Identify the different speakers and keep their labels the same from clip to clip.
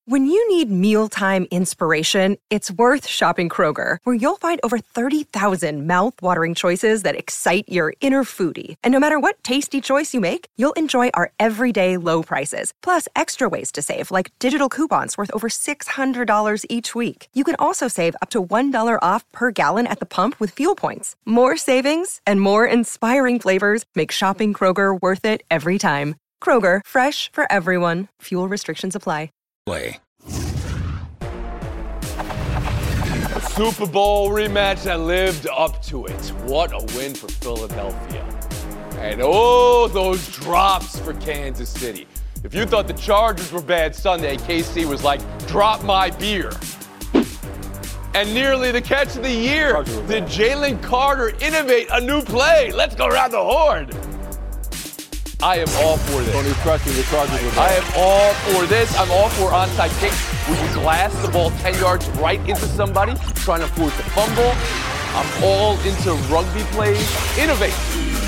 Speaker 1: When you need mealtime inspiration, it's worth shopping Kroger, where you'll find over 30,000 mouth-watering choices that excite your inner foodie. And no matter what tasty choice you make, you'll enjoy our everyday low prices, plus extra ways to save, like digital coupons worth over $600 each week. You can also save up to $1 off per gallon at the pump with fuel points. More savings and more inspiring flavors make shopping Kroger worth it every time. Kroger, fresh for everyone. Fuel restrictions apply.
Speaker 2: Play.
Speaker 3: A Super Bowl rematch that lived up to it. What a win for Philadelphia. And oh, those drops for Kansas City. If you thought the Chargers were bad Sunday, KC was like, drop my beer. And nearly the catch of the year. Did Jalen Carter innovate a new play? Let's go around the horn. I am all for this.
Speaker 4: Tony crushing the Chargers with
Speaker 3: I am all for this. I'm all for onside kicks where you blast the ball 10 yards right into somebody, trying to force a fumble. I'm all into rugby plays. Innovate.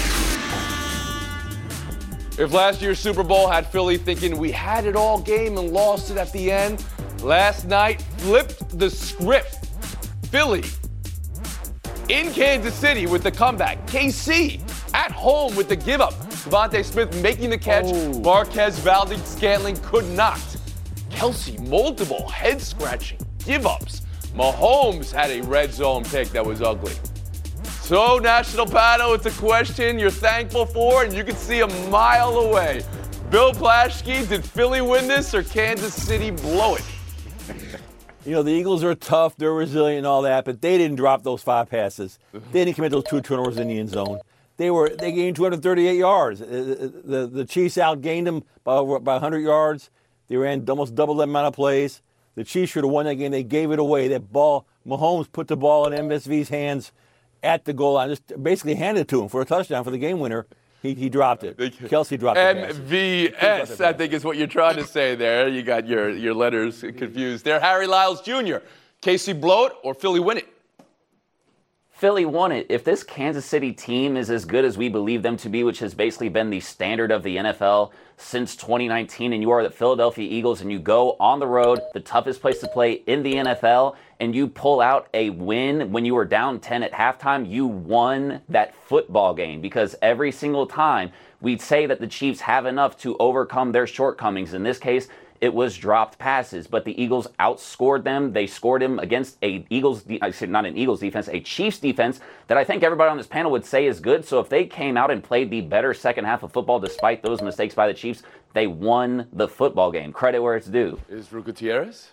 Speaker 3: If last year's Super Bowl had Philly thinking we had it all game and lost it at the end, last night flipped the script. Philly in Kansas City with the comeback. KC at home with the give-up. Devontae Smith making the catch. Marquez Valdes-Scantling could not. Kelsey, multiple head-scratching give-ups. Mahomes had a red zone pick that was ugly. So, National Paddle, it's a question you're thankful for, and you can see a mile away. Bill Plaschke, did Philly win this or Kansas City blow it?
Speaker 4: You know, the Eagles are tough, they're resilient and all that, but they didn't drop those 5 passes. They didn't commit those 2 turnovers in the end zone. They gained 238 yards. The Chiefs outgained them by 100 yards. They ran almost double that amount of plays. The Chiefs should have won that game. They gave it away. That ball, Mahomes put the ball in MSV's hands at the goal line, just basically handed it to him for a touchdown for the game winner. He dropped it. Kelsey dropped it.
Speaker 3: MVS, I think is what you're trying to say there. You got your letters confused there. Harry Lyles Jr., KC blow it or Philly win it?
Speaker 5: Philly won it. If this Kansas City team is as good as we believe them to be, which has basically been the standard of the NFL since 2019, and you are the Philadelphia Eagles and you go on the road, the toughest place to play in the NFL, and you pull out a win when you were down 10 at halftime, you won that football game. Because every single time we'd say that the Chiefs have enough to overcome their shortcomings. In this case, it was dropped passes, but the Eagles outscored them. They scored him against a Chiefs defense that I think everybody on this panel would say is good. So if they came out and played the better second half of football despite those mistakes by the Chiefs, they won the football game. Credit where it's due.
Speaker 3: Israel Gutierrez?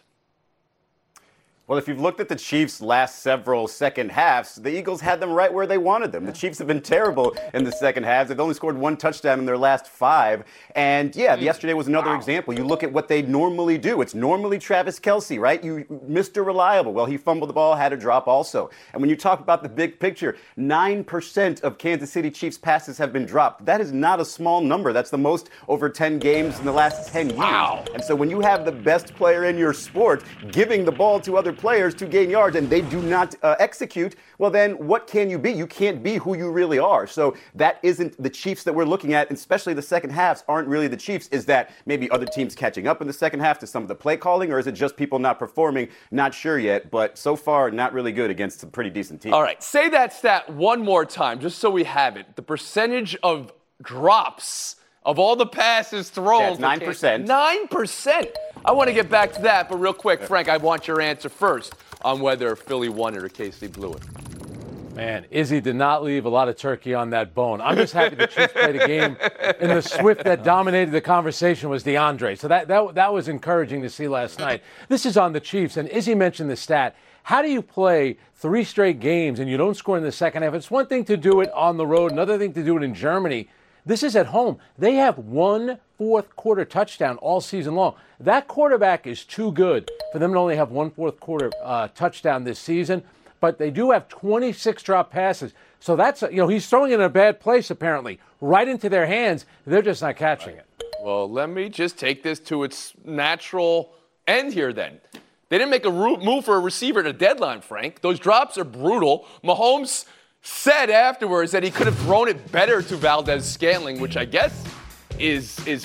Speaker 6: Well, if you've looked at the Chiefs' last several second halves, the Eagles had them right where they wanted them. The Chiefs have been terrible in the second halves. They've only scored 1 touchdown in their last 5. And, yesterday was another example. You look at what they normally do. It's normally Travis Kelce, right? Mr. Reliable. Well, he fumbled the ball, had a drop also. And when you talk about the big picture, 9% of Kansas City Chiefs passes have been dropped. That is not a small number. That's the most over 10 games in the last 10 years.
Speaker 3: Wow.
Speaker 6: And so when you have the best player in your sport giving the ball to other players to gain yards and they do not execute, well then what can you be? You can't be who you really are. So that isn't the Chiefs that we're looking at, especially the second halves aren't really the Chiefs. Is that maybe other teams catching up in the second half to some of the play calling, or is it just people not performing? Not sure yet, but so far not really good against some pretty decent teams.
Speaker 3: All right, say that stat one more time just so we have it. The percentage of drops of all the passes thrown.
Speaker 6: That's 9%.
Speaker 3: 9%. I want to get back to that, but real quick, Frank, I want your answer first on whether Philly won it or KC blew it.
Speaker 7: Man, Izzy did not leave a lot of turkey on that bone. I'm just happy the Chiefs played a game, and the Swift that dominated the conversation was DeAndre. So that was encouraging to see last night. This is on the Chiefs, and Izzy mentioned the stat. How do you play 3 straight games and you don't score in the second half? It's one thing to do it on the road, another thing to do it in Germany. This is at home. They have 1 fourth quarter touchdown all season long. That quarterback is too good for them to only have 1 fourth quarter touchdown this season. But they do have 26 drop passes. So that's, he's throwing it in a bad place, apparently, right into their hands. They're just not catching it.
Speaker 3: Well, let me just take this to its natural end here then. They didn't make a move for a receiver at a deadline, Frank. Those drops are brutal. Mahomes said afterwards that he could have thrown it better to Valdes-Scantling, which I guess is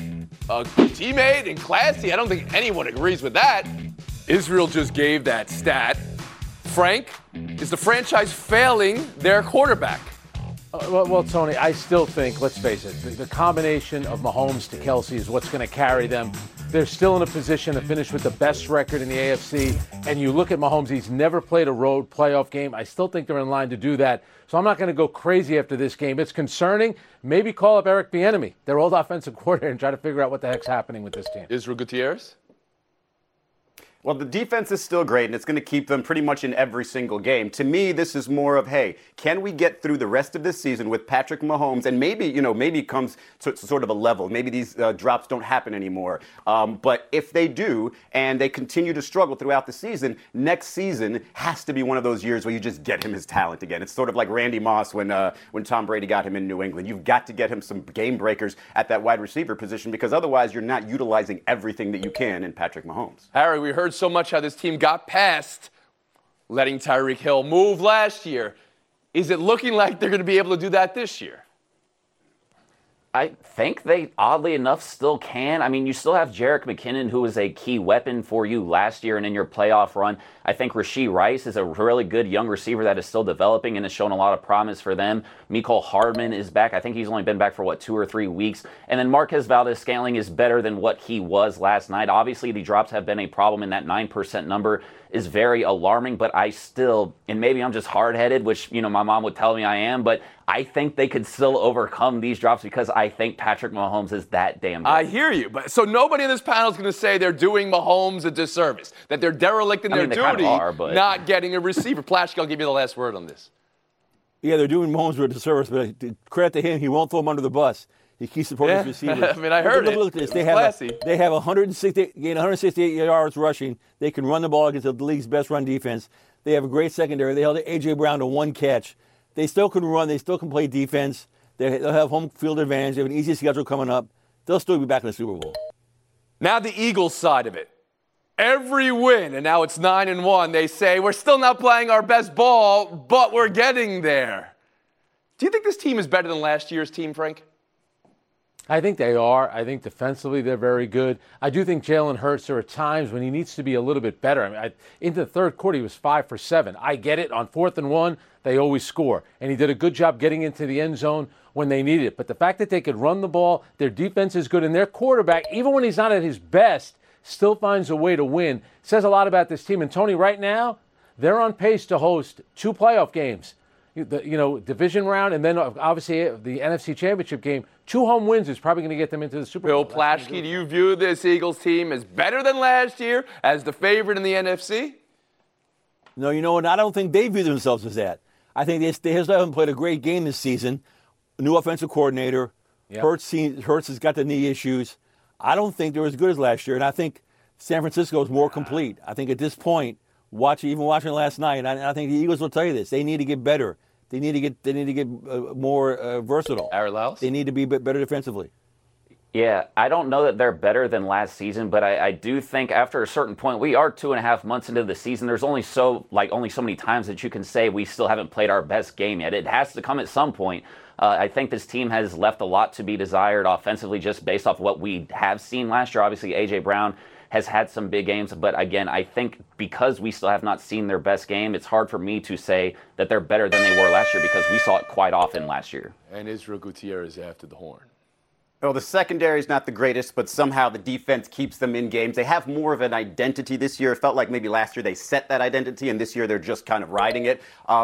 Speaker 3: a teammate and classy. I don't think anyone agrees with that. Israel just gave that stat. Frank, is the franchise failing their quarterback?
Speaker 7: Well, Tony, I still think, let's face it, the combination of Mahomes to Kelsey is what's going to carry them. They're still in a position to finish with the best record in the AFC. And you look at Mahomes, he's never played a road playoff game. I still think they're in line to do that. So I'm not going to go crazy after this game. It's concerning. Maybe call up Eric Bieniemy, their old offensive coordinator, and try to figure out what the heck's happening with this team.
Speaker 3: Israel Gutierrez?
Speaker 6: Well, the defense is still great, and it's going to keep them pretty much in every single game. To me, this is more of, hey, can we get through the rest of this season with Patrick Mahomes? And maybe it comes to sort of a level. Maybe these drops don't happen anymore. But if they do, and they continue to struggle throughout the season, next season has to be one of those years where you just get him his talent again. It's sort of like Randy Moss when Tom Brady got him in New England. You've got to get him some game breakers at that wide receiver position, because otherwise you're not utilizing everything that you can in Patrick Mahomes.
Speaker 3: Harry, we heard so much how this team got past letting Tyreek Hill move last year. Is it looking like they're going to be able to do that this year?
Speaker 5: I think they, oddly enough, still can. I mean, you still have Jerick McKinnon, who was a key weapon for you last year and in your playoff run. I think Rashee Rice is a really good young receiver that is still developing and has shown a lot of promise for them. Mecole Hardman is back. I think he's only been back for, 2 or 3 weeks. And then Marquez Valdes-Scantling is better than what he was last night. Obviously, the drops have been a problem, and that 9% number is very alarming, but I still, and maybe I'm just hard-headed, which, my mom would tell me I am, but I think they could still overcome these drops because I think Patrick Mahomes is that damn good.
Speaker 3: I hear you, but so nobody in this panel is going to say they're doing Mahomes a disservice, that they're derelict in their duty, not getting a receiver. Plaschke, I'll give you the last word on this.
Speaker 4: Yeah, they're doing Mahomes a disservice, but credit to him, he won't throw him under the bus. He keeps supporting his receivers.
Speaker 3: I mean, I heard
Speaker 4: look at this. They have 168 yards rushing. They can run the ball against the league's best run defense. They have a great secondary. They held A.J. Brown to 1 catch. They still can run. They still can play defense. They'll have home field advantage. They have an easy schedule coming up. They'll still be back in the Super Bowl.
Speaker 3: Now the Eagles side of it. Every win, and now it's 9-1, they say, we're still not playing our best ball, but we're getting there. Do you think this team is better than last year's team, Frank?
Speaker 7: I think they are. I think defensively they're very good. I do think Jalen Hurts, there are times when he needs to be a little bit better. I mean, into the third quarter, he was 5 for 7. I get it. On 4th and 1, they always score. And he did a good job getting into the end zone when they needed it. But the fact that they could run the ball, their defense is good, and their quarterback, even when he's not at his best, still finds a way to win, says a lot about this team. And, Tony, right now, they're on pace to host 2 playoff games. Division round, and then obviously the NFC Championship game. 2 home wins is probably going to get them into the Super Bowl.
Speaker 3: Bill Plaschke, do you view this Eagles team as better than last year, as the favorite in the NFC?
Speaker 4: No, and I don't think they view themselves as that. I think they still haven't played a great game this season. A new offensive coordinator. Yep. Hurts has got the knee issues. I don't think they're as good as last year, and I think San Francisco is more complete. I think at this point, watching it last night, I think the Eagles will tell you this. They need to get better. They need to get more versatile.
Speaker 3: Aaron Lyles?
Speaker 4: They need to be better defensively.
Speaker 5: Yeah, I don't know that they're better than last season, but I do think after a certain point, we are 2.5 months into the season. There's only so many times that you can say we still haven't played our best game yet. It has to come at some point. I think this team has left a lot to be desired offensively just based off what we have seen last year. Obviously, A.J. Brown has had some big games, but again, I think because we still have not seen their best game, it's hard for me to say that they're better than they were last year because we saw it quite often last year.
Speaker 3: And Israel Gutierrez after the horn.
Speaker 6: Well, the secondary is not the greatest, but somehow the defense keeps them in games. They have more of an identity this year. It felt like maybe last year they set that identity, and this year they're just kind of riding it.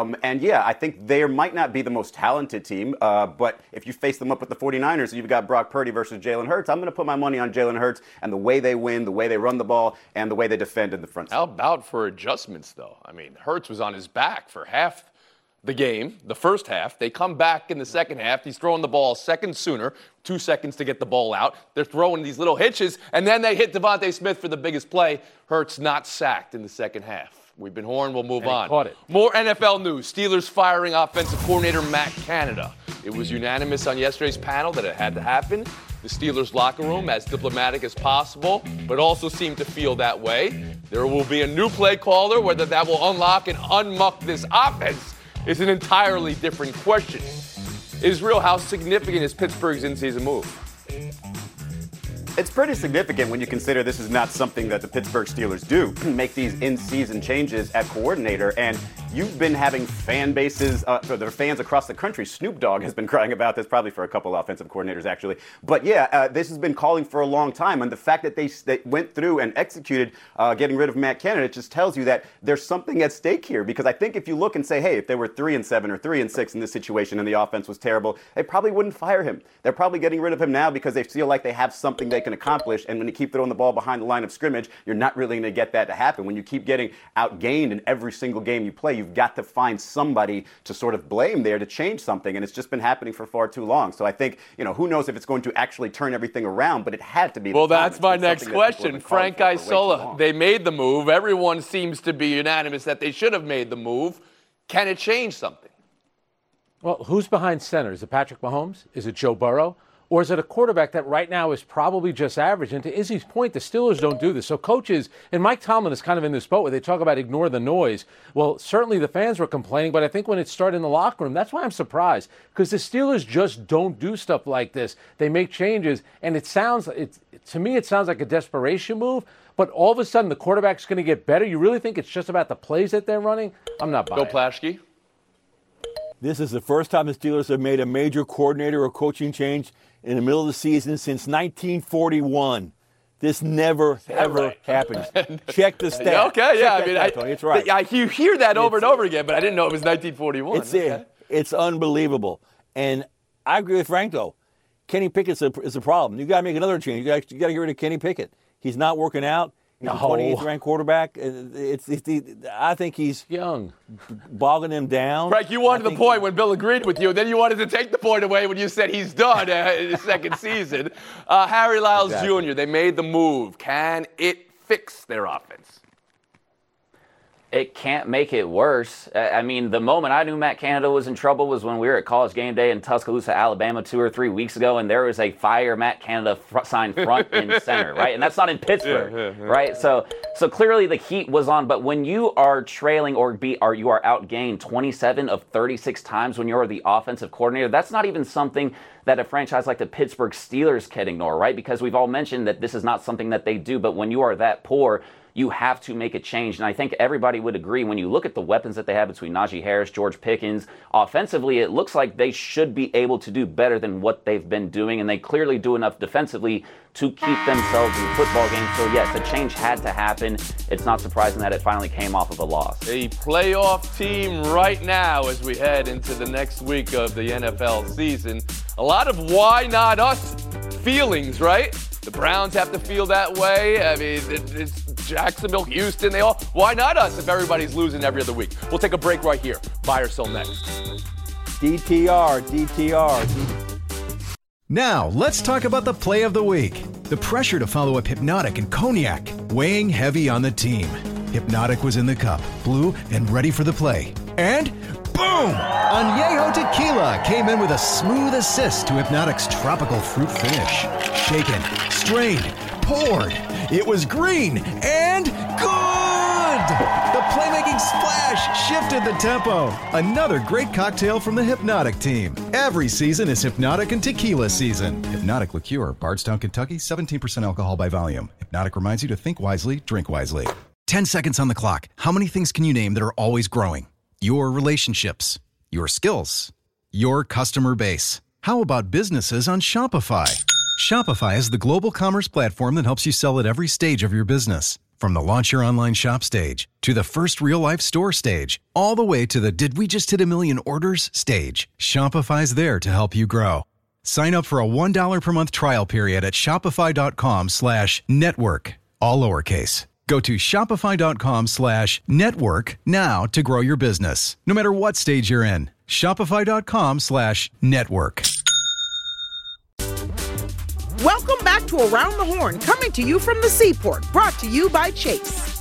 Speaker 6: I think they might not be the most talented team, but if you face them up with the 49ers, you've got Brock Purdy versus Jalen Hurts. I'm going to put my money on Jalen Hurts and the way they win, the way they run the ball, and the way they defend in the front.
Speaker 3: How about for adjustments, though? I mean, Hurts was on his back for half the game, the first half. They come back in the second half. He's throwing the ball a second sooner, 2 seconds to get the ball out. They're throwing these little hitches, and then they hit Devontae Smith for the biggest play. Hurts not sacked in the second half. We've been horned. We'll move on.
Speaker 7: Caught it.
Speaker 3: More NFL news. Steelers firing offensive coordinator Matt Canada. It was unanimous on yesterday's panel that it had to happen. The Steelers locker room as diplomatic as possible, but also seemed to feel that way. There will be a new play caller. Whether that will unlock and unmuck this offense is an entirely different question. Israel, how significant is Pittsburgh's in-season move?
Speaker 6: It's pretty significant when you consider this is not something that the Pittsburgh Steelers do, make these in-season changes at coordinator. And you've been having fan bases, for their fans across the country. Snoop Dogg has been crying about this, probably for a couple offensive coordinators, actually. But yeah, this has been calling for a long time. And the fact that they went through and executed getting rid of Matt Canada, it just tells you that there's something at stake here. Because I think if you look and say, hey, if they were 3-7 or 3-6 in this situation and the offense was terrible, they probably wouldn't fire him. They're probably getting rid of him now because they feel like they have something they can accomplish, and when you keep throwing the ball behind the line of scrimmage, you're not really going to get that to happen. When you keep getting outgained in every single game you play, you've got to find somebody to sort of blame there to change something, and it's just been happening for far too long. So I think, who knows if it's going to actually turn everything around, but it had to be.
Speaker 3: Well, that's my next question. Frank Isola, they made the move. Everyone seems to be unanimous that they should have made the move. Can it change something?
Speaker 7: Well, who's behind center? Is it Patrick Mahomes? Is it Joe Burrow? Or is it a quarterback that right now is probably just average? And to Izzy's point, the Steelers don't do this. So coaches, and Mike Tomlin is kind of in this boat where they talk about ignore the noise. Well, certainly the fans were complaining, but I think when it started in the locker room, that's why I'm surprised. Because the Steelers just don't do stuff like this. They make changes, and to me, it sounds like a desperation move. But all of a sudden, the quarterback's going to get better. You really think it's just about the plays that they're running? I'm not buying it.
Speaker 3: Bill Plaschke.
Speaker 4: This is the first time the Steelers have made a major coordinator or coaching change in the middle of the season since 1941. This never, ever happens. Check the stats.
Speaker 3: Okay, yeah.
Speaker 4: Tony, it's right.
Speaker 3: You hear that over and over again, but I didn't know it was 1941.
Speaker 4: It's unbelievable. And I agree with Frank, though. Kenny Pickett's is a problem. You got to make another change. You got to get rid of Kenny Pickett. He's not working out. He's a 28th ranked quarterback. I think he's
Speaker 7: young,
Speaker 4: bogging him down.
Speaker 3: Frank, you wanted the point when Bill agreed with you. Then you wanted to take the point away when you said he's done in his second season. Harry Lyles Jr., they made the move. Can it fix their offense?
Speaker 5: It can't make it worse. I mean, the moment I knew Matt Canada was in trouble was when we were at College Game Day in Tuscaloosa, Alabama 2 or 3 weeks ago, and there was a fire Matt Canada sign front and center, right? And that's not in Pittsburgh, right? So clearly the heat was on, but when you are trailing or you are outgained 27 of 36 times when you're the offensive coordinator, that's not even something that a franchise like the Pittsburgh Steelers can ignore, right? Because we've all mentioned that this is not something that they do, but when you are that poor, you have to make a change. And I think everybody would agree when you look at the weapons that they have between Najee Harris, George Pickens, offensively, it looks like they should be able to do better than what they've been doing. And they clearly do enough defensively to keep themselves in football games. So yes, a change had to happen. It's not surprising that it finally came off of a loss.
Speaker 3: A playoff team right now as we head into the next week of the NFL season. A lot of why not us feelings, right? The Browns have to feel that way. I mean, it's Jacksonville, Houston, why not us if everybody's losing every other week? We'll take a break right here. Buy or sell next.
Speaker 4: DTR.
Speaker 2: Now, let's talk about the play of the week. The pressure to follow up Hypnotic and Cognac, weighing heavy on the team. Hypnotic was in the cup, blue, and ready for the play. And boom! Añejo Tequila came in with a smooth assist to Hypnotic's tropical fruit finish. Shaken, strained, poured. It was green and good! The playmaking splash shifted the tempo. Another great cocktail from the Hypnotic team. Every season is Hypnotic and Tequila season. Hypnotic Liqueur, Bardstown, Kentucky, 17% alcohol by volume. Hypnotic reminds you to think wisely, drink wisely. 10 seconds on the clock. How many things can you name that are always growing? Your relationships, your skills, your customer base. How about businesses on Shopify? Shopify is the global commerce platform that helps you sell at every stage of your business. From the launch your online shop stage, to the first real-life store stage, all the way to the did we just hit 1 million orders stage. Shopify's there to help you grow. Sign up for a $1 per month trial period at shopify.com/network, all lowercase. Go to shopify.com/network now to grow your business, no matter what stage you're in. Shopify.com/network.
Speaker 8: Welcome back to Around the Horn, coming to you from the Seaport, brought to you by Chase.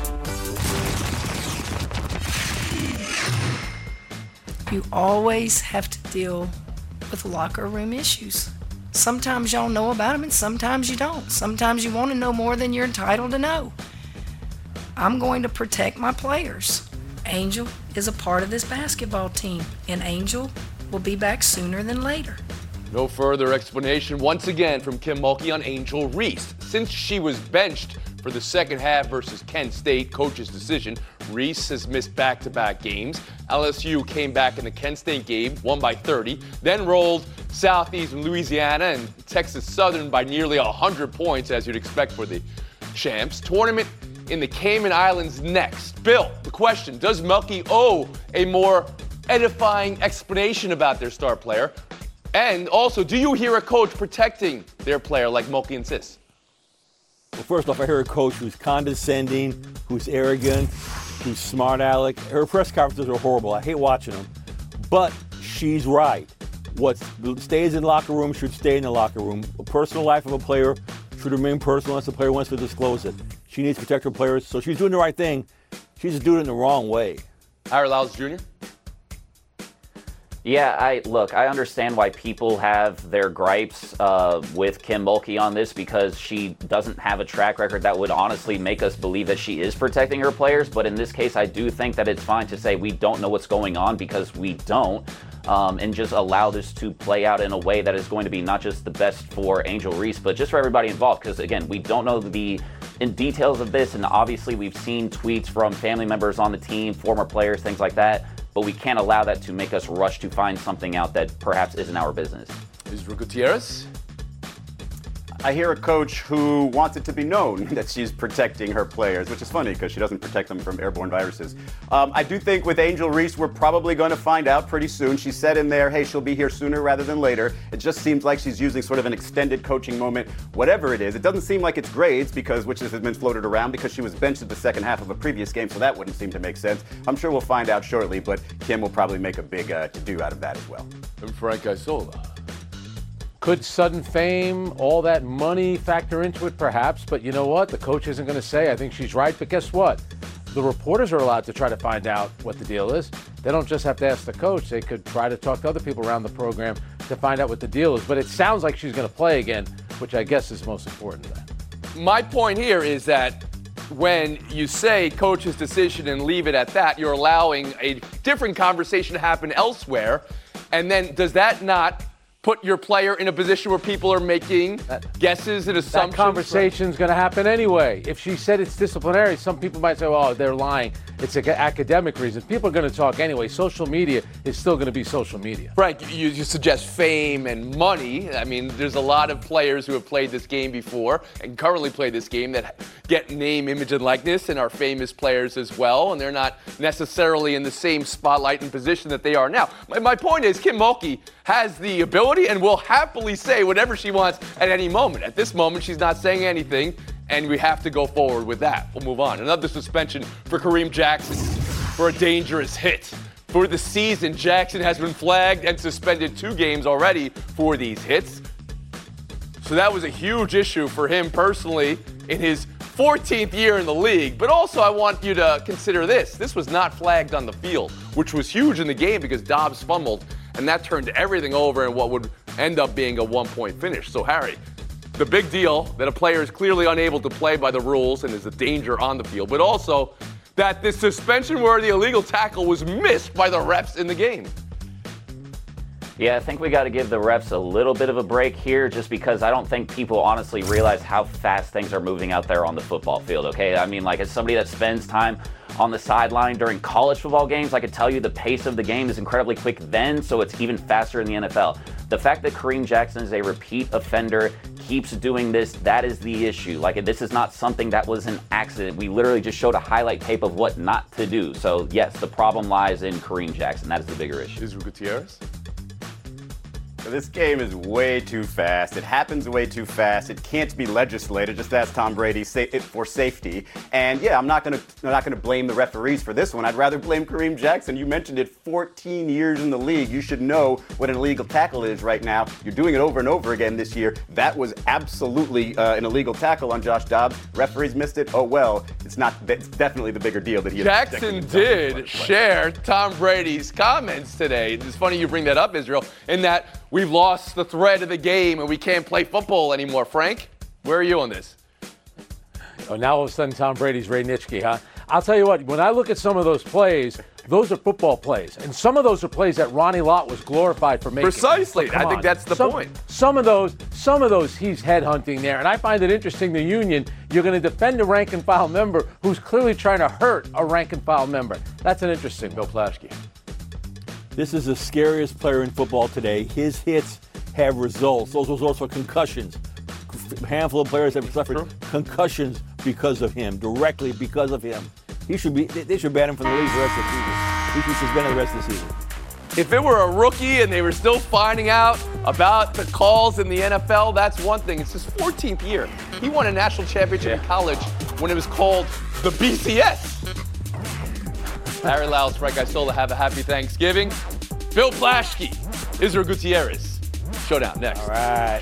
Speaker 9: You always have to deal with locker room issues. Sometimes y'all know about them and sometimes you don't. Sometimes you want to know more than you're entitled to know. I'm going to protect my players. Angel is a part of this basketball team, and Angel will be back sooner than later.
Speaker 3: No further explanation once again from Kim Mulkey on Angel Reese. Since she was benched for the second half versus Kent State, coach's decision, Reese has missed back-to-back games. LSU came back in the Kent State game, won by 30, then rolled Southeastern Louisiana and Texas Southern by nearly 100 points, as you'd expect for the champs. Tournament in the Cayman Islands next. Bill, the question, does Mulkey owe a more edifying explanation about their star player? And also, do you hear a coach protecting their player like Mulkey insists?
Speaker 4: Well, first off, I hear a coach who's condescending, who's arrogant, who's smart aleck. Her press conferences are horrible. I hate watching them. But she's right. What stays in the locker room should stay in the locker room. A personal life of a player should remain personal unless the player wants to disclose it. She needs to protect her players, so she's doing the right thing. She's just doing it in the wrong way.
Speaker 3: Harry Lyles Jr.?
Speaker 5: Yeah, I understand why people have their gripes with Kim Mulkey on this, because she doesn't have a track record that would honestly make us believe that she is protecting her players. But in this case, I do think that it's fine to say we don't know what's going on, because we don't, and just allow this to play out in a way that is going to be not just the best for Angel Reese, but just for everybody involved. Because again, we don't know the details of this, and obviously we've seen tweets from family members on the team, former players, things like that. But we can't allow that to make us rush to find something out that perhaps isn't our business.
Speaker 3: Israel Gutierrez?
Speaker 6: I hear a coach who wants it to be known that she's protecting her players, which is funny because she doesn't protect them from airborne viruses. I do think with Angel Reese, we're probably going to find out pretty soon. She said in there, hey, she'll be here sooner rather than later. It just seems like she's using sort of an extended coaching moment, whatever it is. It doesn't seem like it's grades, which has been floated around, because she was benched at the second half of a previous game, so that wouldn't seem to make sense. I'm sure we'll find out shortly, but Kim will probably make a big to-do out of that as well.
Speaker 3: And Frank Isola.
Speaker 7: Could sudden fame, all that money factor into it? Perhaps. But you know what? The coach isn't going to say. I think she's right. But guess what? The reporters are allowed to try to find out what the deal is. They don't just have to ask the coach. They could try to talk to other people around the program to find out what the deal is. But it sounds like she's going to play again, which I guess is most important to that.
Speaker 3: My point here is that when you say coach's decision and leave it at that, you're allowing a different conversation to happen elsewhere. And then does that not put your player in a position where people are making guesses and assumptions?
Speaker 7: That conversation's going to happen anyway. If she said it's disciplinary, some people might say, oh, they're lying. It's an academic reason. People are going to talk anyway. Social media is still going to be social media.
Speaker 3: Frank, you suggest fame and money. I mean, there's a lot of players who have played this game before and currently play this game that get name, image, and likeness and are famous players as well, and they're not necessarily in the same spotlight and position that they are now. My point is, Kim Mulkey has the ability and will happily say whatever she wants at any moment. At this moment, she's not saying anything, and we have to go forward with that. We'll move on. Another suspension for Kareem Jackson for a dangerous hit. For the season, Jackson has been flagged and suspended 2 games already for these hits. So that was a huge issue for him personally in his 14th year in the league. But also, I want you to consider this. This was not flagged on the field, which was huge in the game because Dobbs fumbled, and that turned everything over in what would end up being a 1-point finish. So, Harry, the big deal that a player is clearly unable to play by the rules and is a danger on the field, but also that this suspension-worthy illegal tackle was missed by the refs in the game.
Speaker 5: Yeah, I think we got to give the refs a little bit of a break here, just because I don't think people honestly realize how fast things are moving out there on the football field, okay? I mean, like, as somebody that spends time on the sideline during college football games, I could tell you the pace of the game is incredibly quick then, so it's even faster in the NFL. The fact that Kareem Jackson is a repeat offender, keeps doing this, that is the issue. Like, this is not something that was an accident. We literally just showed a highlight tape of what not to do. So, yes, the problem lies in Kareem Jackson. That is the bigger issue.
Speaker 3: Israel Gutierrez?
Speaker 6: This game is way too fast. It happens way too fast. It can't be legislated. Just ask Tom Brady for safety. And yeah, I'm not gonna blame the referees for this one. I'd rather blame Kareem Jackson. You mentioned it, 14 years in the league. You should know what an illegal tackle is right now. You're doing it over and over again this year. That was absolutely an illegal tackle on Josh Dobbs. Referees missed it. Oh well. It's definitely the bigger deal that he.
Speaker 3: Jackson did share Tom Brady's comments today. It's funny you bring that up, Israel, in that we've lost the thread of the game and we can't play football anymore. Frank, where are you on this?
Speaker 7: Oh, now all of a sudden Tom Brady's Ray Nitschke, huh? I'll tell you what, when I look at some of those plays Those are football plays. And some of those are plays that Ronnie Lott was glorified for making.
Speaker 3: Precisely. I think that's the point.
Speaker 7: Some of those he's headhunting there. And I find it interesting, the union, you're going to defend a rank and file member who's clearly trying to hurt a rank and file member. That's an interesting, Bill Plaschke.
Speaker 4: This is the scariest player in football today. His hits have results. Those results are concussions. A handful of players have suffered concussions because of him, directly because of him. They should ban him from the league for the rest of the season. He should be suspended the rest of the season.
Speaker 3: If it were a rookie and they were still finding out about the calls in the NFL, that's one thing. It's his 14th year. He won a national championship in college when it was called the BCS. Larry Lyles, Frank Isola, have a happy Thanksgiving. Bill Plaschke, Israel Gutierrez. Showdown next.
Speaker 4: All right.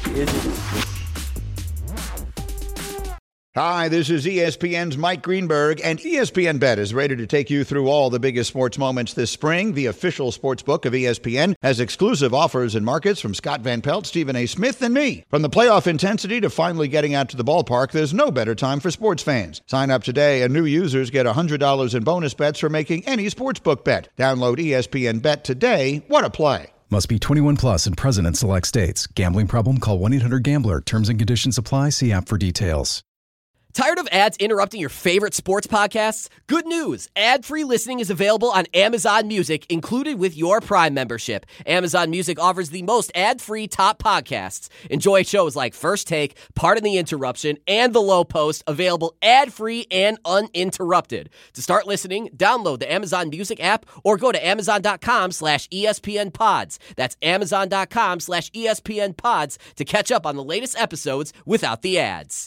Speaker 10: Hi, this is ESPN's Mike Greenberg, and ESPN Bet is ready to take you through all the biggest sports moments this spring. The official sports book of ESPN has exclusive offers and markets from Scott Van Pelt, Stephen A. Smith, and me. From the playoff intensity to finally getting out to the ballpark, there's no better time for sports fans. Sign up today, and new users get $100 in bonus bets for making any sportsbook bet. Download ESPN Bet today. What a play.
Speaker 2: Must be 21 plus and present in select states. Gambling problem? Call 1-800-GAMBLER. Terms and conditions apply. See app for details.
Speaker 11: Tired of ads interrupting your favorite sports podcasts? Good news! Ad-free listening is available on Amazon Music, included with your Prime membership. Amazon Music offers the most ad-free top podcasts. Enjoy shows like First Take, Pardon the Interruption, and The Low Post, available ad-free and uninterrupted. To start listening, download the Amazon Music app or go to amazon.com/ESPNpods. That's amazon.com/ESPNpods to catch up on the latest episodes without the ads.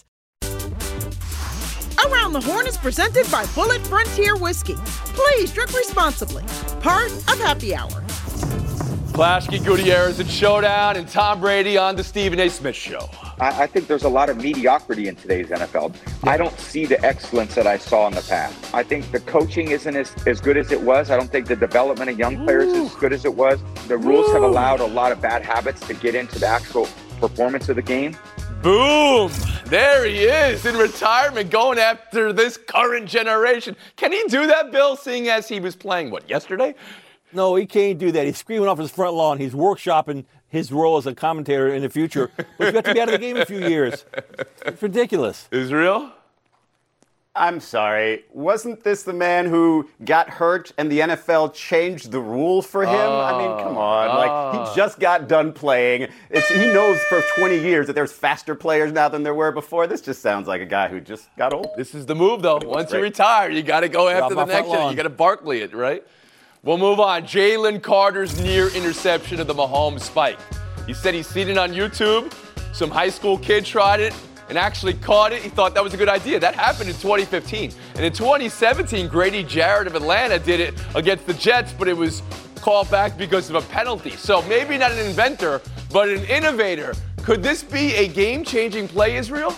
Speaker 8: Around the Horn is presented by Bullet Frontier Whiskey. Please drink responsibly. Part of Happy Hour.
Speaker 3: Plaschke, Gutierrez, and Showdown, and Tom Brady on the Stephen A. Smith Show.
Speaker 12: I think there's a lot of mediocrity in today's NFL. I don't see the excellence that I saw in the past. I think the coaching isn't as good as it was. I don't think the development of young players is as good as it was. The rules have allowed a lot of bad habits to get into the actual performance of the game.
Speaker 3: Boom! There he is in retirement, going after this current generation. Can he do that, Bill, seeing as he was playing, yesterday?
Speaker 4: No, he can't do that. He's screaming off his front lawn. He's workshopping his role as a commentator in the future. But you have to be out of the game in a few years. It's ridiculous.
Speaker 3: Israel?
Speaker 6: I'm sorry. Wasn't this the man who got hurt and the NFL changed the rules for him? I mean, come on. He just got done playing. He knows for 20 years that there's faster players now than there were before. This just sounds like a guy who just got old.
Speaker 3: This is the move, though. Once you retire, you got to go after the next one. You got to Barkley it, right? We'll move on. Jalen Carter's near interception of the Mahomes spike. He said he's seen it on YouTube. Some high school kid tried it and actually caught it. He thought that was a good idea. That happened in 2015. And in 2017, Grady Jarrett of Atlanta did it against the Jets, but it was called back because of a penalty. So maybe not an inventor, but an innovator. Could this be a game-changing play, Israel?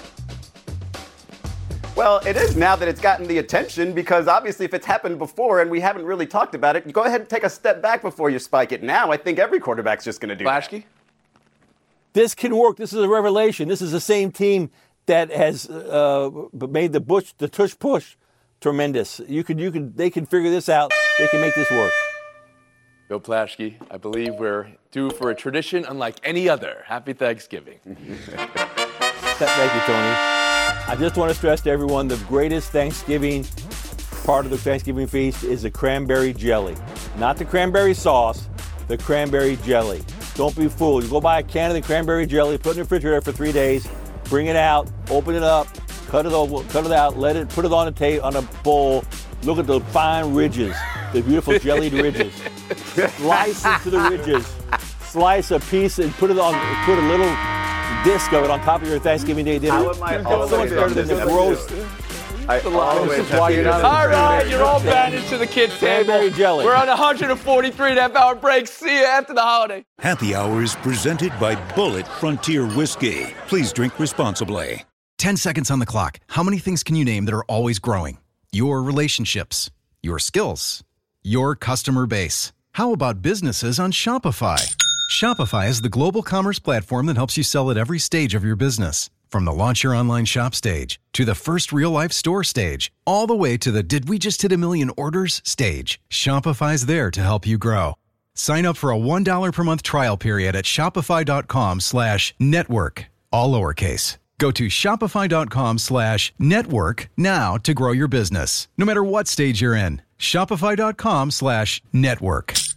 Speaker 6: Well, it is now that it's gotten the attention, because obviously if it's happened before and we haven't really talked about it, go ahead and take a step back before you spike it. Now I think every quarterback's just going to do
Speaker 3: Plaschke?
Speaker 4: This can work. This is a revelation. This is the same team that has made the tush push tremendous. They can figure this out. They can make this work.
Speaker 3: Bill Plaschke, I believe we're due for a tradition unlike any other. Happy Thanksgiving.
Speaker 4: Thank you, Tony. I just want to stress to everyone the greatest Thanksgiving part of the Thanksgiving feast is the cranberry jelly. Not the cranberry sauce, the cranberry jelly. Don't be fooled. You go buy a can of the cranberry jelly, put it in the refrigerator for 3 days, bring it out, open it up, cut it out, put it on a bowl. Look at the fine ridges, the beautiful jellied ridges. Slice into the ridges. Slice a piece and put a little disc of it on top of your Thanksgiving Day dinner.
Speaker 6: How am I always on this
Speaker 4: roast?
Speaker 3: All right, you're all bandaged to the kids' table.
Speaker 4: Jelly.
Speaker 3: We're on a 143.5-hour break. See you after the holiday.
Speaker 13: Happy Hour is presented by Bullet Frontier Whiskey. Please drink responsibly.
Speaker 2: 10 seconds on the clock. How many things can you name that are always growing? Your relationships, your skills, your customer base. How about businesses on Shopify? Shopify is the global commerce platform that helps you sell at every stage of your business. From the launch your online shop stage to the first real life store stage, all the way to the did we just hit a million orders stage, Shopify's there to help you grow. Sign up for a $1 per month trial period at shopify.com/network, all lowercase. Go to shopify.com/network now to grow your business. No matter what stage you're in, shopify.com/network.